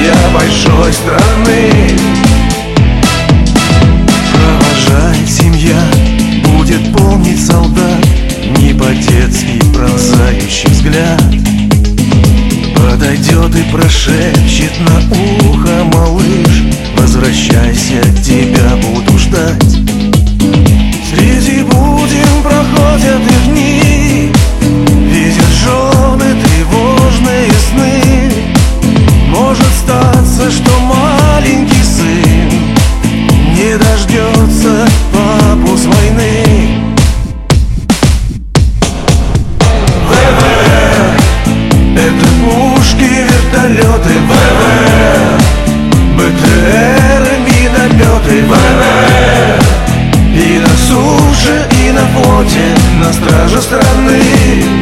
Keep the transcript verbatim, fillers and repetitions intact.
для большой страны. Провожает семья, будет помнить солдат, не по-детски пронзающий взгляд. Подойдет и прошепчет на ухо: малыш, возвращайся, тебя буду ждать. Среди будем проходят и дни, видят жены тревожные сны. Может статься, что маленький сын не дождется папу с войны. ВВ — это пушки, вертолеты. ВВ — БТР, минометы. ВВ — и на суше, и на флоте, на страже страны.